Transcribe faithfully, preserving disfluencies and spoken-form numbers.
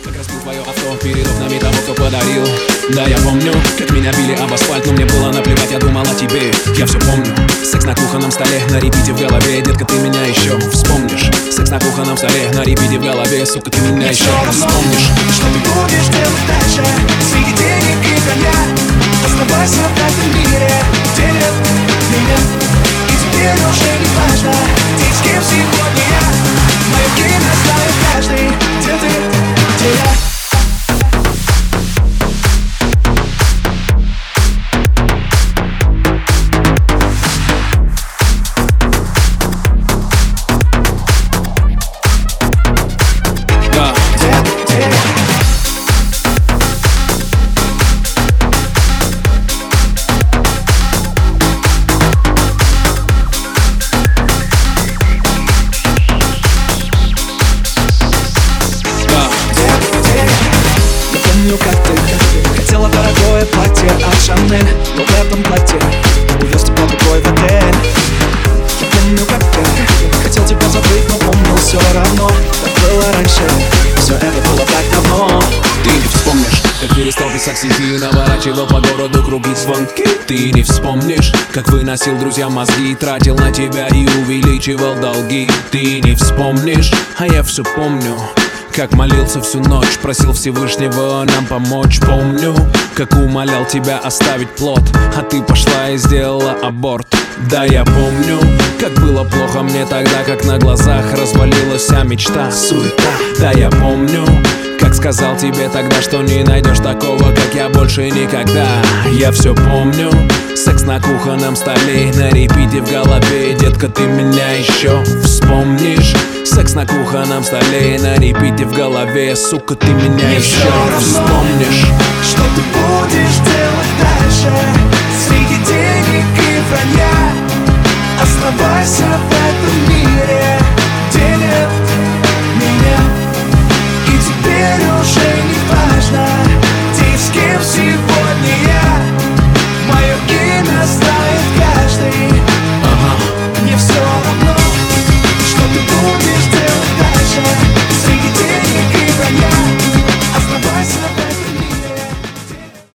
Как разбил твое авто перед окнами того, кто подарил. Да, я помню, как меня били об асфальт, но мне было наплевать, я думал о тебе. Я все помню, секс на кухонном столе, на репите в голове. Детка, ты меня еще вспомнишь. Секс на кухонном столе, на репите в голове. Сука, ты меня еще вспомнишь. Что ты будешь делать дальше? Среди денег и коня оставайся в этом мире, где нет меня. И теперь уже не важно, ты с кем сегодня я. Мое кино знает каждый, где ты, где я. Помню, как ты хотела дорогое платье от Шанель, но в этом платье увез тебя другой в отель. Я помню, как ты хотел тебя забыть, но помнил все равно. Так было раньше, все это было так давно. Ты не вспомнишь, как перестал писать стихи, наворачивал по городу круги звонки. Ты не вспомнишь, как выносил друзьям мозги, тратил на тебя и увеличивал долги. Ты не вспомнишь, а я все помню, как молился всю ночь, просил Всевышнего нам помочь. Помню, как умолял тебя оставить плод, а ты пошла и сделала аборт. Да, я помню, как было плохо мне тогда, как на глазах развалилась вся мечта, суета. Да, я помню, как сказал тебе тогда, что не найдешь такого, как я, больше никогда. Я все помню, секс на кухонном столе, на репите в голове. Детка, ты меня еще вспомнишь. Секс на кухонном столе, на репите в голове. Сука, ты меня Мне еще все равно, вспомнишь. что ты будешь делать дальше. Среди денег и вранья